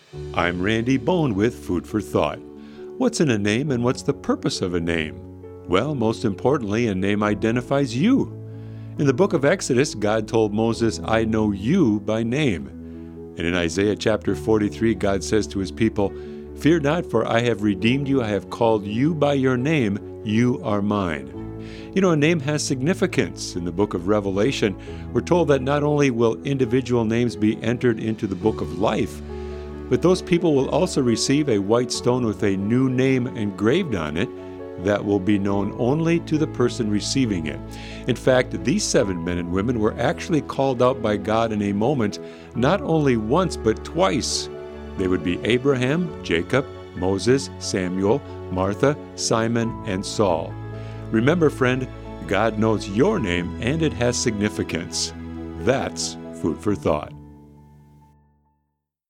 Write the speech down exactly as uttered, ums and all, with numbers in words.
I'm Randy Bone with Food for Thought. What's in a name and what's the purpose of a name? Well, most importantly, a name identifies you. In the book of Exodus, God told Moses, I know you by name. And in Isaiah chapter forty-three, God says to his people, Fear not, for I have redeemed you. I have called you by your name. You are mine. You know, a name has significance. In the book of Revelation, we're told that not only will individual names be entered into the book of life, but those people will also receive a white stone with a new name engraved on it that will be known only to the person receiving it. In fact, these seven men and women were actually called out by God in a moment, not only once, but twice. They would be Abraham, Jacob, Moses, Samuel, Martha, Simon, and Saul. Remember, friend, God knows your name and it has significance. That's food for thought.